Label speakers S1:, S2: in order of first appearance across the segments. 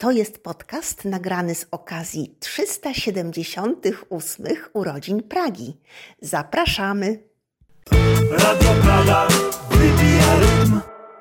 S1: To jest podcast nagrany z okazji 378 urodzin Pragi. Zapraszamy!
S2: Radio Praga wybija rytm.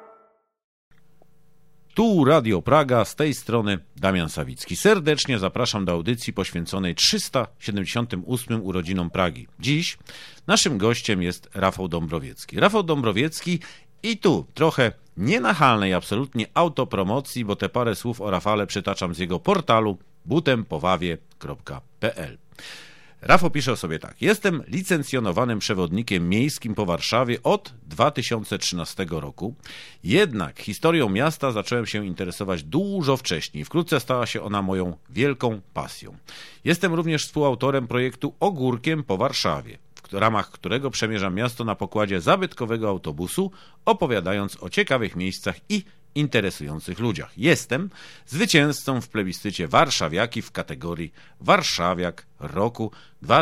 S3: Tu Radio Praga, z tej strony Damian Sawicki. Serdecznie zapraszam do audycji poświęconej 378 urodzinom Pragi. Dziś naszym gościem jest Rafał Dąbrowiecki. Rafał Dąbrowiecki i tu trochę nienachalnej absolutnie autopromocji, bo te parę słów o Rafale przytaczam z jego portalu butempowawie.pl. Rafał pisze o sobie tak. Jestem licencjonowanym przewodnikiem miejskim po Warszawie od 2013 roku. Jednak historią miasta zacząłem się interesować dużo wcześniej. Wkrótce stała się ona moją wielką pasją. Jestem również współautorem projektu Ogórkiem po Warszawie, w ramach którego przemierzam miasto na pokładzie zabytkowego autobusu, opowiadając o ciekawych miejscach i interesujących ludziach. Jestem zwycięzcą w plebiscycie Warszawiaki w kategorii Warszawiak roku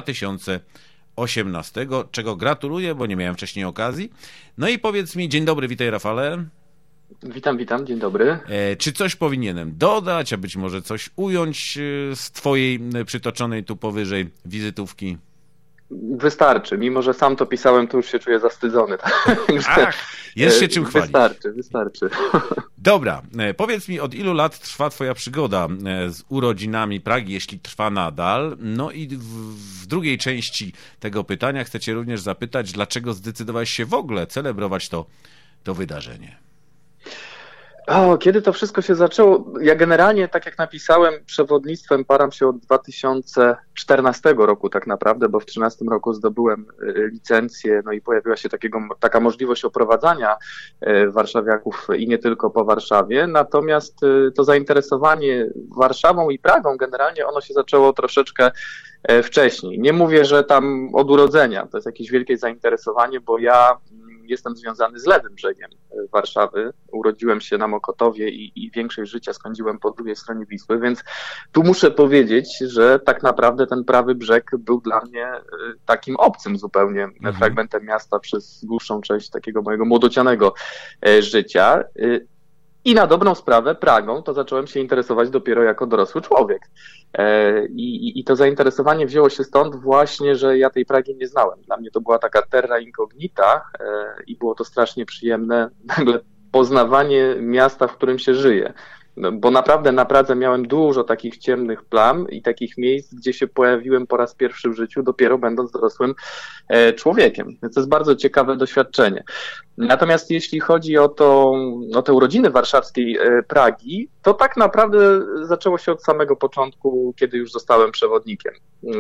S3: 2018, czego gratuluję, bo nie miałem wcześniej okazji. No i powiedz mi, dzień dobry, witaj Rafale.
S4: Witam, dzień dobry.
S3: Czy coś powinienem dodać, a być może coś ująć z twojej przytoczonej tu powyżej wizytówki?
S4: Wystarczy, mimo że sam to pisałem, to już się czuję zawstydzony.
S3: Ach, jest się czym chwalić.
S4: Wystarczy.
S3: Dobra, powiedz mi, od ilu lat trwa twoja przygoda z urodzinami Pragi, jeśli trwa nadal? No i w drugiej części tego pytania chcę cię również zapytać, dlaczego zdecydowałeś się w ogóle celebrować to wydarzenie?
S4: Kiedy to wszystko się zaczęło? Ja generalnie, tak jak napisałem, przewodnictwem param się od 2014 roku tak naprawdę, bo w 2013 roku zdobyłem licencję, no i pojawiła się taka możliwość oprowadzania warszawiaków i nie tylko po Warszawie, natomiast to zainteresowanie Warszawą i Pragą generalnie ono się zaczęło troszeczkę wcześniej. Nie mówię, że tam od urodzenia, to jest jakieś wielkie zainteresowanie, bo ja jestem związany z lewym brzegiem Warszawy. Urodziłem się na Mokotowie i większość życia spędziłem po drugiej stronie Wisły, więc tu muszę powiedzieć, że tak naprawdę ten prawy brzeg był dla mnie takim obcym zupełnie fragmentem miasta przez dłuższą część takiego mojego młodocianego życia. I na dobrą sprawę Pragą to zacząłem się interesować dopiero jako dorosły człowiek. I to zainteresowanie wzięło się stąd właśnie, że ja tej Pragi nie znałem. Dla mnie to była taka terra incognita i było to strasznie przyjemne nagle poznawanie miasta, w którym się żyje. No, bo naprawdę na Pradze miałem dużo takich ciemnych plam i takich miejsc, gdzie się pojawiłem po raz pierwszy w życiu, dopiero będąc dorosłym człowiekiem. Więc to jest bardzo ciekawe doświadczenie. Natomiast jeśli chodzi o te urodziny warszawskiej Pragi, to tak naprawdę zaczęło się od samego początku, kiedy już zostałem przewodnikiem.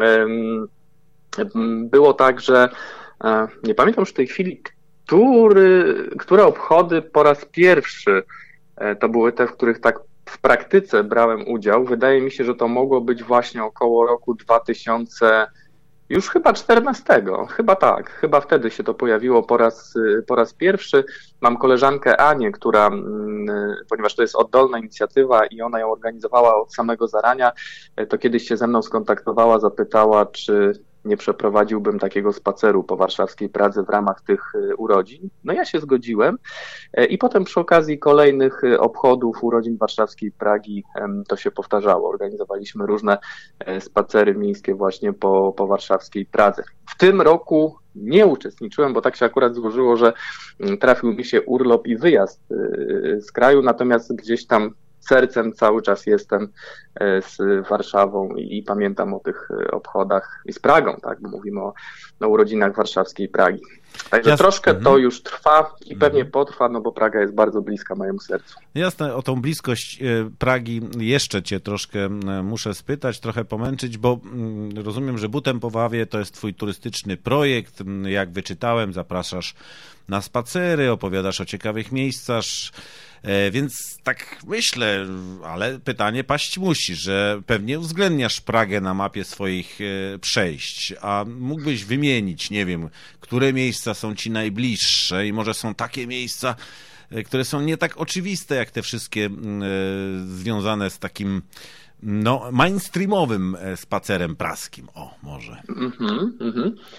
S4: Było tak, że nie pamiętam już w tej chwili, które obchody po raz pierwszy to były te, w których tak w praktyce brałem udział. Wydaje mi się, że to mogło być właśnie około roku 2000, już chyba 14. Chyba tak. Chyba wtedy się to pojawiło po raz pierwszy. Mam koleżankę Anię, która, ponieważ to jest oddolna inicjatywa i ona ją organizowała od samego zarania, to kiedyś się ze mną skontaktowała, zapytała, czy nie przeprowadziłbym takiego spaceru po warszawskiej Pradze w ramach tych urodzin. No ja się zgodziłem i potem przy okazji kolejnych obchodów urodzin warszawskiej Pragi to się powtarzało. Organizowaliśmy różne spacery miejskie właśnie po warszawskiej Pradze. W tym roku nie uczestniczyłem, bo tak się akurat złożyło, że trafił mi się urlop i wyjazd z kraju, natomiast gdzieś tam sercem cały czas jestem z Warszawą i pamiętam o tych obchodach i z Pragą, tak, bo mówimy o urodzinach warszawskiej Pragi. Także troszkę to już trwa i pewnie potrwa, no bo Praga jest bardzo bliska mojemu sercu.
S3: Jasne, o tą bliskość Pragi jeszcze cię troszkę muszę spytać, trochę pomęczyć, bo rozumiem, że Butempowawie to jest twój turystyczny projekt. Jak wyczytałem, zapraszasz na spacery, opowiadasz o ciekawych miejscach, więc tak myślę, ale pytanie paść musi, że pewnie uwzględniasz Pragę na mapie swoich przejść, a mógłbyś wymienić, nie wiem, które miejsca są ci najbliższe i może są takie miejsca, które są nie tak oczywiste, jak te wszystkie związane z takim mainstreamowym spacerem praskim. O, może.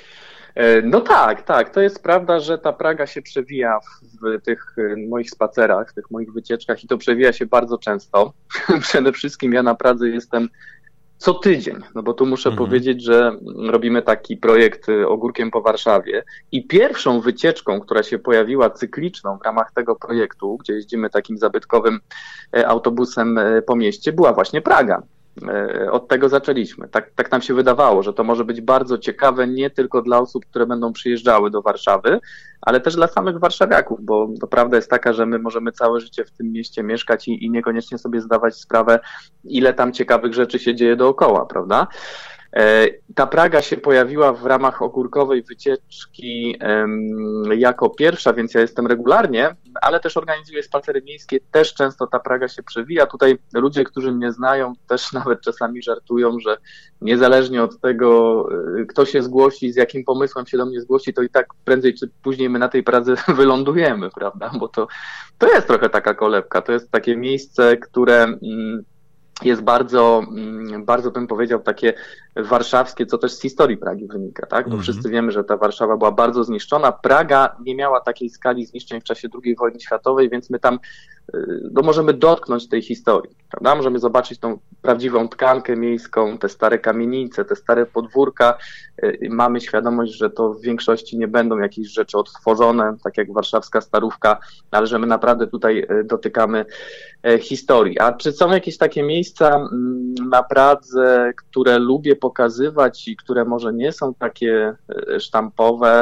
S4: No tak. To jest prawda, że ta Praga się przewija w tych moich spacerach, w tych moich wycieczkach i to przewija się bardzo często. Przede wszystkim ja na Pradze jestem co tydzień, no bo tu muszę powiedzieć, że robimy taki projekt Ogórkiem po Warszawie i pierwszą wycieczką, która się pojawiła cykliczną w ramach tego projektu, gdzie jeździmy takim zabytkowym autobusem po mieście, była właśnie Praga. Od tego zaczęliśmy. Tak nam się wydawało, że to może być bardzo ciekawe nie tylko dla osób, które będą przyjeżdżały do Warszawy, ale też dla samych warszawiaków, bo to prawda jest taka, że my możemy całe życie w tym mieście mieszkać i niekoniecznie sobie zdawać sprawę, ile tam ciekawych rzeczy się dzieje dookoła, prawda? Ta Praga się pojawiła w ramach ogórkowej wycieczki jako pierwsza, więc ja jestem regularnie, ale też organizuję spacery miejskie, też często ta Praga się przewija. Tutaj ludzie, którzy mnie znają, też nawet czasami żartują, że niezależnie od tego, kto się zgłosi, z jakim pomysłem się do mnie zgłosi, to i tak prędzej czy później my na tej Pradze wylądujemy, prawda? Bo to jest trochę taka kolebka, to jest takie miejsce, które jest bardzo bym powiedział takie warszawskie, co też z historii Pragi wynika, tak? Bo wszyscy wiemy, że ta Warszawa była bardzo zniszczona. Praga nie miała takiej skali zniszczeń w czasie II wojny światowej, więc my tam możemy dotknąć tej historii, prawda? Możemy zobaczyć tą prawdziwą tkankę miejską, te stare kamienice, te stare podwórka. Mamy świadomość, że to w większości nie będą jakieś rzeczy odtworzone, tak jak warszawska Starówka, ale że my naprawdę tutaj dotykamy historii. A czy są jakieś takie miejsca na Pradze, które lubię pokazywać i które może nie są takie sztampowe?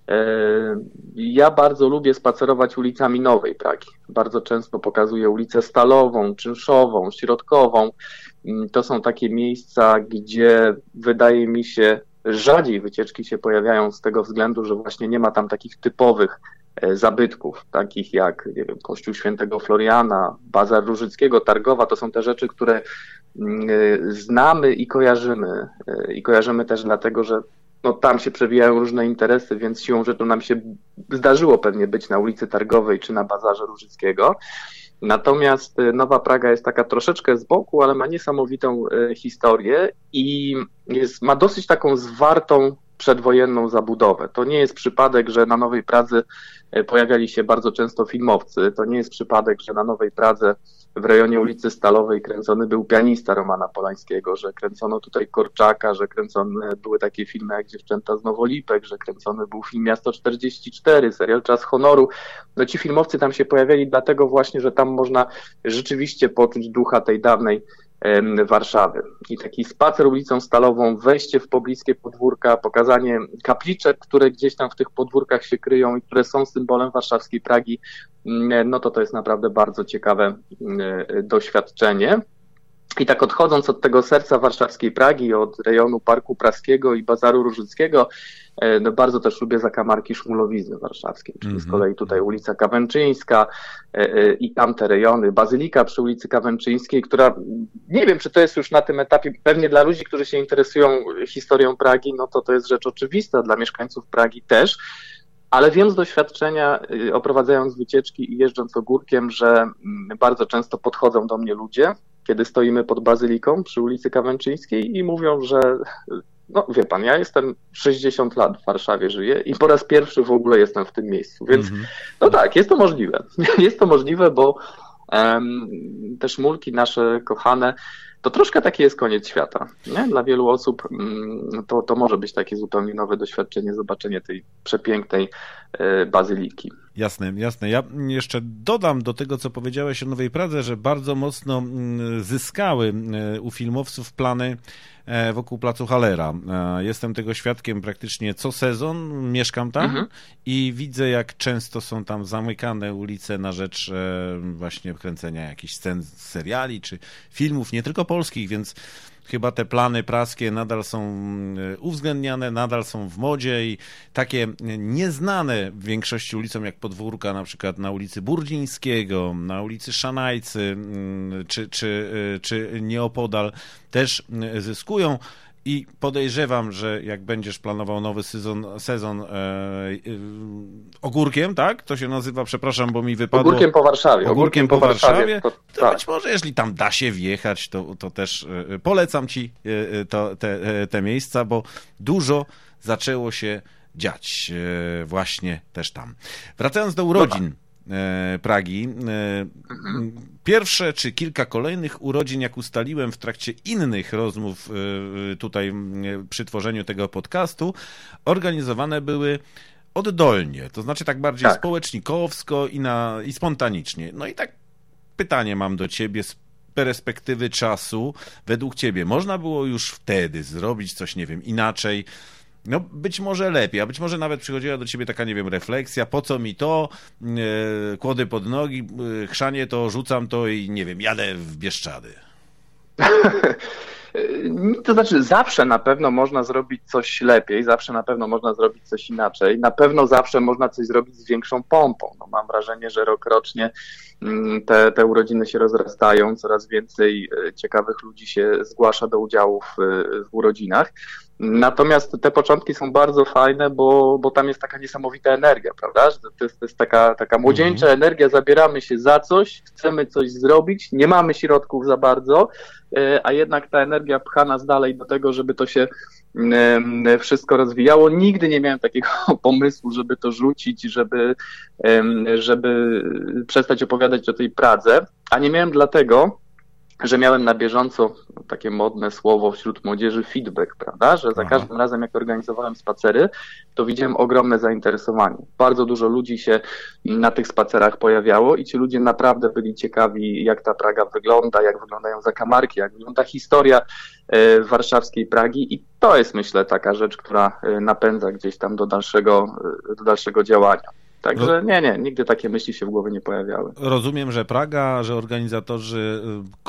S4: Ja bardzo lubię spacerować ulicami Nowej Pragi. Bardzo często pokazuję ulicę Stalową, Czynszową, Środkową. To są takie miejsca, gdzie wydaje mi się, rzadziej wycieczki się pojawiają z tego względu, że właśnie nie ma tam takich typowych zabytków, takich jak, nie wiem, Kościół Świętego Floriana, Bazar Różyckiego, Targowa. To są te rzeczy, które znamy i kojarzymy. I kojarzymy też dlatego, że tam się przewijają różne interesy, więc siłą rzeczy nam się zdarzyło pewnie być na ulicy Targowej czy na Bazarze Różyckiego. Natomiast Nowa Praga jest taka troszeczkę z boku, ale ma niesamowitą historię i ma dosyć taką zwartą przedwojenną zabudowę. To nie jest przypadek, że na Nowej Pradze pojawiali się bardzo często filmowcy. To nie jest przypadek, że na Nowej Pradze w rejonie ulicy Stalowej kręcony był Pianista Romana Polańskiego, że kręcono tutaj Korczaka, że kręcone były takie filmy jak Dziewczęta z Nowolipek, że kręcony był film Miasto 44, serial Czas Honoru. Ci filmowcy tam się pojawiali dlatego właśnie, że tam można rzeczywiście poczuć ducha tej dawnej Warszawy. I taki spacer ulicą Stalową, wejście w pobliskie podwórka, pokazanie kapliczek, które gdzieś tam w tych podwórkach się kryją i które są symbolem warszawskiej Pragi, to jest naprawdę bardzo ciekawe doświadczenie. I tak odchodząc od tego serca warszawskiej Pragi, od rejonu Parku Praskiego i Bazaru Różyckiego, bardzo też lubię zakamarki Szmulowizny warszawskiej, czyli z kolei tutaj ulica Kawęczyńska i tamte rejony, Bazylika przy ulicy Kawęczyńskiej, która, nie wiem, czy to jest już na tym etapie, pewnie dla ludzi, którzy się interesują historią Pragi, to jest rzecz oczywista, dla mieszkańców Pragi też, ale wiem z doświadczenia, oprowadzając wycieczki i jeżdżąc ogórkiem, że bardzo często podchodzą do mnie ludzie, kiedy stoimy pod Bazyliką przy ulicy Kawęczyńskiej i mówią, że wie pan, ja jestem 60 lat w Warszawie żyję i po raz pierwszy w ogóle jestem w tym miejscu, więc tak, jest to możliwe. Jest to możliwe, bo te Szmulki nasze kochane, to troszkę taki jest koniec świata. Nie? Dla wielu osób to może być takie zupełnie nowe doświadczenie, zobaczenie tej przepięknej bazyliki.
S3: Jasne. Ja jeszcze dodam do tego, co powiedziałeś o Nowej Pradze, że bardzo mocno zyskały u filmowców plany wokół Placu Hallera. Jestem tego świadkiem praktycznie co sezon, mieszkam tam i widzę, jak często są tam zamykane ulice na rzecz właśnie kręcenia jakichś scen z seriali czy filmów, nie tylko polskich, więc chyba te plany praskie nadal są uwzględniane, nadal są w modzie i takie nieznane w większości ulicom jak Podwórka, na przykład na ulicy Burdzińskiego, na ulicy Szanajcy czy nieopodal też zyskują. I podejrzewam, że jak będziesz planował nowy sezon ogórkiem, tak? To się nazywa, przepraszam, bo mi wypadło.
S4: Ogórkiem po Warszawie.
S3: Ogórkiem po Warszawie. To być może, jeśli tam da się wjechać, to też polecam ci te miejsca, bo dużo zaczęło się dziać właśnie też tam. Wracając do urodzin Pragi, pierwsze czy kilka kolejnych urodzin, jak ustaliłem w trakcie innych rozmów tutaj przy tworzeniu tego podcastu, organizowane były oddolnie, to znaczy tak bardziej społecznikowsko i spontanicznie. No i tak pytanie mam do ciebie z perspektywy czasu. Według ciebie można było już wtedy zrobić coś, nie wiem, inaczej? No być może lepiej, a być może nawet przychodziła do ciebie taka, nie wiem, refleksja, po co mi to, kłody pod nogi, chrzanie to, rzucam to i nie wiem, jadę w Bieszczady.
S4: To znaczy, zawsze na pewno można zrobić coś lepiej, zawsze na pewno można zrobić coś inaczej, na pewno zawsze można coś zrobić z większą pompą. No, mam wrażenie, że rokrocznie te urodziny się rozrastają, coraz więcej ciekawych ludzi się zgłasza do udziału w urodzinach. Natomiast te początki są bardzo fajne, bo tam jest taka niesamowita energia, prawda? To jest taka młodzieńcza energia, zabieramy się za coś, chcemy coś zrobić, nie mamy środków za bardzo, a jednak ta energia pcha nas dalej do tego, żeby to się wszystko rozwijało. Nigdy nie miałem takiego pomysłu, żeby to rzucić, żeby przestać opowiadać o tej Pradze, a nie miałem dlatego, że miałem na bieżąco takie modne słowo wśród młodzieży feedback, prawda, że za każdym razem jak organizowałem spacery, to widziałem ogromne zainteresowanie. Bardzo dużo ludzi się na tych spacerach pojawiało i ci ludzie naprawdę byli ciekawi, jak ta Praga wygląda, jak wyglądają zakamarki, jak wygląda historia warszawskiej Pragi i to jest, myślę, taka rzecz, która napędza gdzieś tam do dalszego działania. Także nie, nigdy takie myśli się w głowie nie pojawiały.
S3: Rozumiem, że Praga, że organizatorzy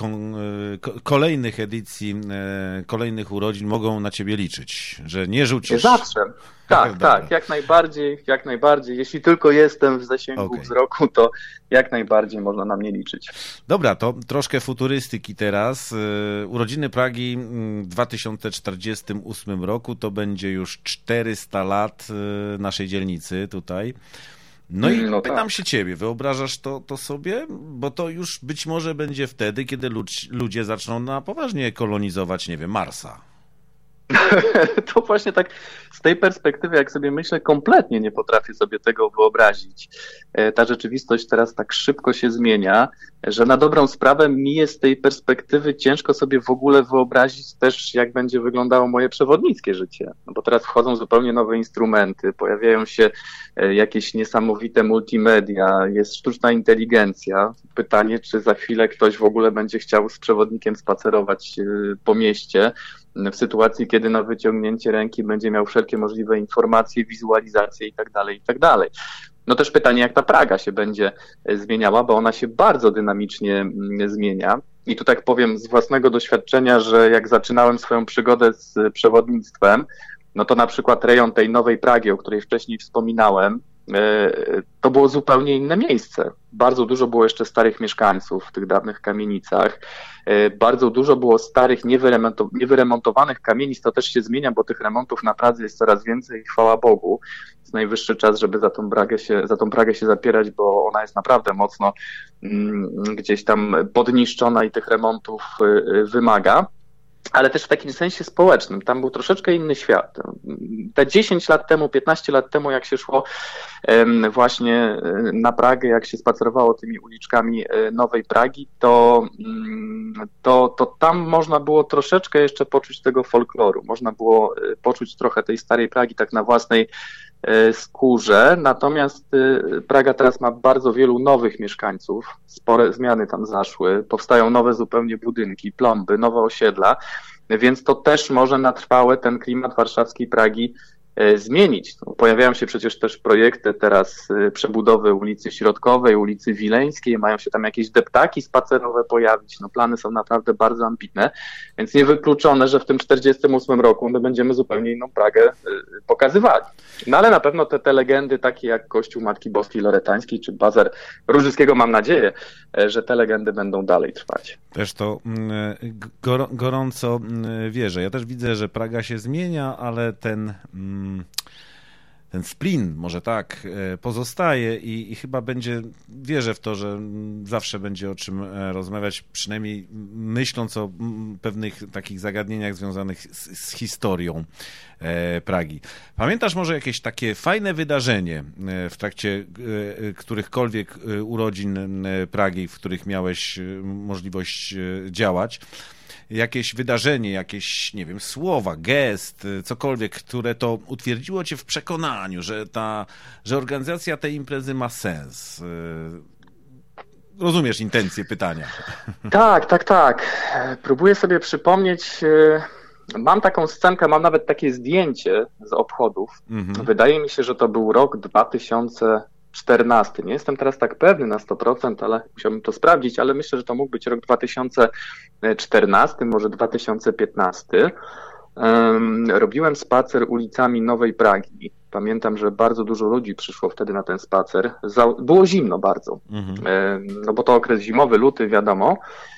S3: kolejnych edycji, kolejnych urodzin mogą na ciebie liczyć, że nie rzucisz.
S4: Zawsze. Tak, jak najbardziej. Jeśli tylko jestem w zasięgu wzroku, to jak najbardziej można na mnie liczyć.
S3: Dobra, to troszkę futurystyki teraz. Urodziny Pragi w 2048 roku to będzie już 400 lat naszej dzielnicy tutaj. No i pytam się ciebie, wyobrażasz to sobie? Bo to już być może będzie wtedy, kiedy ludzie zaczną na poważnie kolonizować, nie wiem, Marsa.
S4: To właśnie tak z tej perspektywy, jak sobie myślę, kompletnie nie potrafię sobie tego wyobrazić. Ta rzeczywistość teraz tak szybko się zmienia, że na dobrą sprawę mi jest z tej perspektywy ciężko sobie w ogóle wyobrazić też, jak będzie wyglądało moje przewodnickie życie. No bo teraz wchodzą zupełnie nowe instrumenty, pojawiają się jakieś niesamowite multimedia, jest sztuczna inteligencja. Pytanie, czy za chwilę ktoś w ogóle będzie chciał z przewodnikiem spacerować po mieście, w sytuacji, kiedy na wyciągnięcie ręki będzie miał wszelkie możliwe informacje, wizualizacje itd. No też pytanie, jak ta Praga się będzie zmieniała, bo ona się bardzo dynamicznie zmienia. I tu tak powiem z własnego doświadczenia, że jak zaczynałem swoją przygodę z przewodnictwem, no to na przykład rejon tej Nowej Pragi, o której wcześniej wspominałem, to było zupełnie inne miejsce. Bardzo dużo było jeszcze starych mieszkańców w tych dawnych kamienicach. Bardzo dużo było starych, niewyremontowanych kamienic. To też się zmienia, bo tych remontów na Pradze jest coraz więcej, chwała Bogu. Jest najwyższy czas, żeby za tą Pragę się zapierać, bo ona jest naprawdę mocno gdzieś tam podniszczona i tych remontów wymaga. Ale też w takim sensie społecznym. Tam był troszeczkę inny świat. Te 10 lat temu, 15 lat temu, jak się szło właśnie na Pragę, jak się spacerowało tymi uliczkami Nowej Pragi, to tam można było troszeczkę jeszcze poczuć tego folkloru. Można było poczuć trochę tej starej Pragi tak na własnej skórze, natomiast Praga teraz ma bardzo wielu nowych mieszkańców, spore zmiany tam zaszły, powstają nowe zupełnie budynki, plomby, nowe osiedla, więc to też może na trwałe ten klimat warszawskiej Pragi zmienić. No, pojawiają się przecież też projekty teraz przebudowy ulicy Środkowej, ulicy Wileńskiej, mają się tam jakieś deptaki spacerowe pojawić, no plany są naprawdę bardzo ambitne, więc niewykluczone, że w tym 48 roku my będziemy zupełnie inną Pragę pokazywali. No ale na pewno te legendy takie jak Kościół Matki Boskiej Loretańskiej czy Bazar Różyckiego, mam nadzieję, że te legendy będą dalej trwać.
S3: Też to gorąco wierzę. Ja też widzę, że Praga się zmienia, ale ten ten splin, może tak, pozostaje i chyba wierzę w to, że zawsze będzie o czym rozmawiać, przynajmniej myśląc o pewnych takich zagadnieniach związanych z historią Pragi. Pamiętasz może jakieś takie fajne wydarzenie w trakcie którychkolwiek urodzin Pragi, w których miałeś możliwość działać? Jakieś wydarzenie, jakieś, nie wiem, słowa, gest, cokolwiek, które to utwierdziło cię w przekonaniu, że organizacja tej imprezy ma sens. Rozumiesz intencję pytania?
S4: Tak. Próbuję sobie przypomnieć. Mam taką scenkę, mam nawet takie zdjęcie z obchodów. Wydaje mi się, że to był rok 2014. Nie jestem teraz tak pewny na 100%, ale musiałbym to sprawdzić, ale myślę, że to mógł być rok 2014, może 2015. Robiłem spacer ulicami Nowej Pragi. Pamiętam, że bardzo dużo ludzi przyszło wtedy na ten spacer. Było zimno bardzo, no bo to okres zimowy, luty, wiadomo.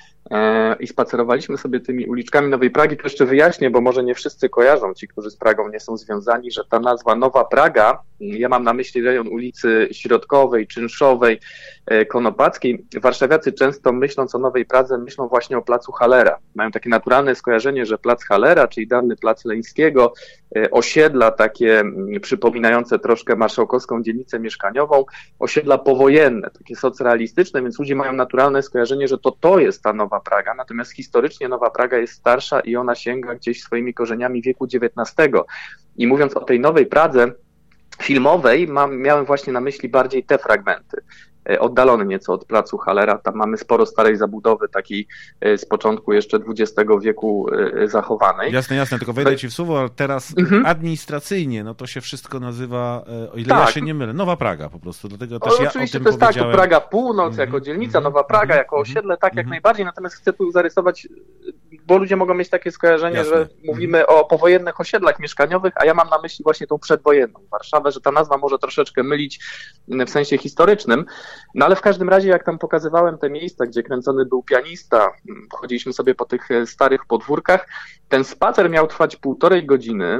S4: I spacerowaliśmy sobie tymi uliczkami Nowej Pragi. To jeszcze wyjaśnię, bo może nie wszyscy kojarzą, ci, którzy z Pragą nie są związani, że ta nazwa Nowa Praga, ja mam na myśli rejon ulicy Środkowej, Czynszowej, Konopackiej. Warszawiacy często myśląc o Nowej Pradze, myślą właśnie o placu Hallera. Mają takie naturalne skojarzenie, że plac Hallera, czyli dawny plac Leńskiego, osiedla takie przypominające troszkę marszałkowską dzielnicę mieszkaniową, osiedla powojenne, takie socrealistyczne, więc ludzie mają naturalne skojarzenie, że to jest ta Nowa Praga, natomiast historycznie Nowa Praga jest starsza i ona sięga gdzieś swoimi korzeniami wieku XIX. I mówiąc o tej Nowej Pradze filmowej, miałem właśnie na myśli bardziej te fragmenty. Oddalony nieco od placu Hallera, tam mamy sporo starej zabudowy, takiej z początku jeszcze XX wieku zachowanej.
S3: Jasne, tylko wejdę ci w słowo, ale teraz administracyjnie, no to się wszystko nazywa, o ile ja się nie mylę, Nowa Praga po prostu, dlatego też ja
S4: oczywiście
S3: o tym
S4: to jest
S3: powiedziałem.
S4: tak, to Praga Północ jako dzielnica, Nowa Praga jako osiedle, tak jak najbardziej, natomiast chcę tu zarysować, bo ludzie mogą mieć takie skojarzenie, że mówimy o powojennych osiedlach mieszkaniowych, a ja mam na myśli właśnie tą przedwojenną Warszawę, że ta nazwa może troszeczkę mylić w sensie historycznym. No ale w każdym razie, jak tam pokazywałem te miejsca, gdzie kręcony był pianista, chodziliśmy sobie po tych starych podwórkach, ten spacer miał trwać 1,5 godziny,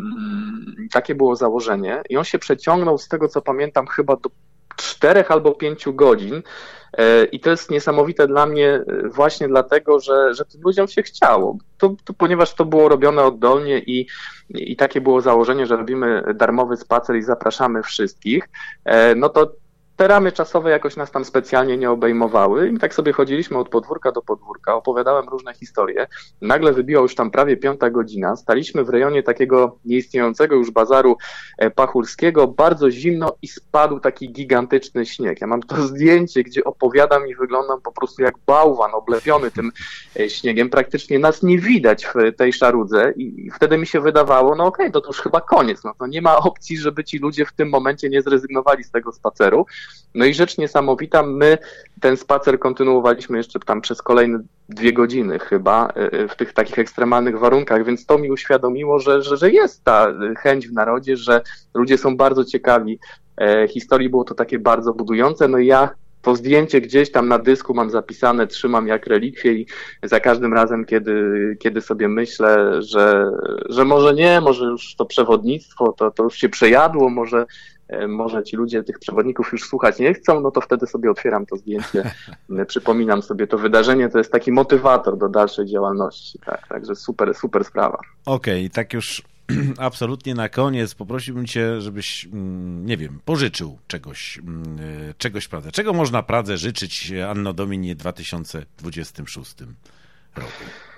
S4: takie było założenie i on się przeciągnął, z tego co pamiętam, chyba do 4 albo 5 godzin i to jest niesamowite dla mnie właśnie dlatego, że tym ludziom się chciało, ponieważ to było robione oddolnie i takie było założenie, że robimy darmowy spacer i zapraszamy wszystkich, no to te ramy czasowe jakoś nas tam specjalnie nie obejmowały i tak sobie chodziliśmy od podwórka do podwórka, opowiadałem różne historie. Nagle wybiła już tam prawie 5 godzina, staliśmy w rejonie takiego nieistniejącego już bazaru pachulskiego, bardzo zimno i spadł taki gigantyczny śnieg. Ja mam to zdjęcie, gdzie opowiadam i wyglądam po prostu jak bałwan oblepiony tym śniegiem. Praktycznie nas nie widać w tej szarudze i wtedy mi się wydawało, no okej, to już chyba koniec, no to nie ma opcji, żeby ci ludzie w tym momencie nie zrezygnowali z tego spaceru. No i rzecz niesamowita, my ten spacer kontynuowaliśmy jeszcze tam przez kolejne 2 godziny chyba w tych takich ekstremalnych warunkach, więc to mi uświadomiło, że jest ta chęć w narodzie, że ludzie są bardzo ciekawi historii, było to takie bardzo budujące, no i ja to zdjęcie gdzieś tam na dysku mam zapisane, trzymam jak relikwię i za każdym razem, kiedy sobie myślę, że może już to przewodnictwo, to już się przejadło, może ci ludzie tych przewodników już słuchać nie chcą, no to wtedy sobie otwieram to zdjęcie, przypominam sobie to wydarzenie, to jest taki motywator do dalszej działalności, tak, także super sprawa.
S3: Okej, tak już absolutnie na koniec poprosiłbym cię, żebyś, nie wiem, pożyczył czegoś Pradze. Czego można Pradze życzyć Anno Domini 2026 roku?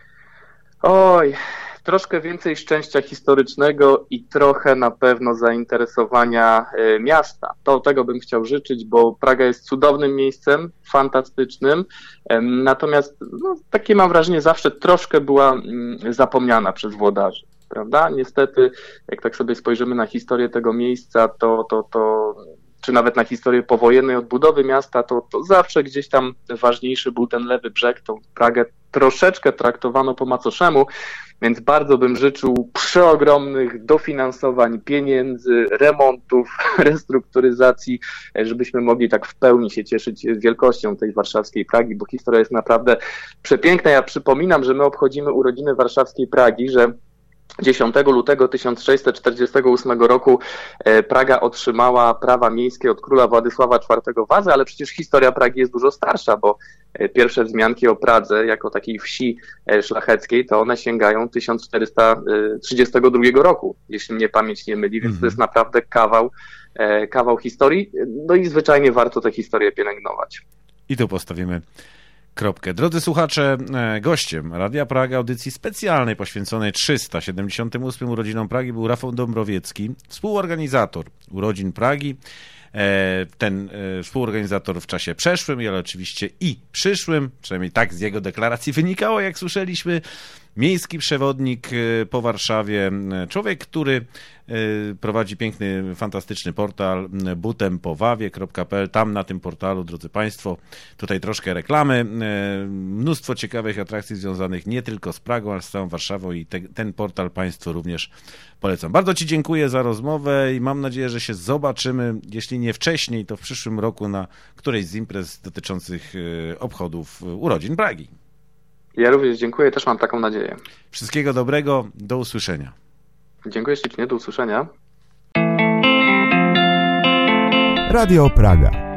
S4: Oj, troszkę więcej szczęścia historycznego i trochę na pewno zainteresowania miasta. Tego bym chciał życzyć, bo Praga jest cudownym miejscem, fantastycznym, natomiast takie mam wrażenie, zawsze troszkę była zapomniana przez włodarzy, prawda? Niestety, jak tak sobie spojrzymy na historię tego miejsca, to czy nawet na historię powojennej odbudowy miasta, to zawsze gdzieś tam ważniejszy był ten lewy brzeg, tą Pragę troszeczkę traktowano po macoszemu, więc bardzo bym życzył przeogromnych dofinansowań, pieniędzy, remontów, restrukturyzacji, żebyśmy mogli tak w pełni się cieszyć wielkością tej warszawskiej Pragi, bo historia jest naprawdę przepiękna. Ja przypominam, że my obchodzimy urodziny warszawskiej Pragi, że 10 lutego 1648 roku Praga otrzymała prawa miejskie od króla Władysława IV Wazy, ale przecież historia Pragi jest dużo starsza, bo pierwsze wzmianki o Pradze jako takiej wsi szlacheckiej, to one sięgają 1432 roku, jeśli mnie pamięć nie myli, więc to jest naprawdę kawał historii, no i zwyczajnie warto tę historię pielęgnować.
S3: I tu postawimy kropkę. Drodzy słuchacze, gościem Radia Praga audycji specjalnej poświęconej 378 urodzinom Pragi był Rafał Dąbrowiecki, współorganizator urodzin Pragi. Ten współorganizator w czasie przeszłym, ale oczywiście i przyszłym, przynajmniej tak z jego deklaracji wynikało, jak słyszeliśmy, miejski przewodnik po Warszawie, człowiek, który prowadzi piękny, fantastyczny portal butempowawie.pl. Tam na tym portalu, drodzy Państwo, tutaj troszkę reklamy, mnóstwo ciekawych atrakcji związanych nie tylko z Pragą, ale z całą Warszawą i ten portal Państwu również polecam. Bardzo Ci dziękuję za rozmowę i mam nadzieję, że się zobaczymy, jeśli nie wcześniej, to w przyszłym roku na którejś z imprez dotyczących obchodów urodzin Pragi.
S4: Ja również dziękuję, też mam taką nadzieję.
S3: Wszystkiego dobrego, do usłyszenia.
S4: Dziękuję ślicznie, do usłyszenia.
S5: Radio Praga.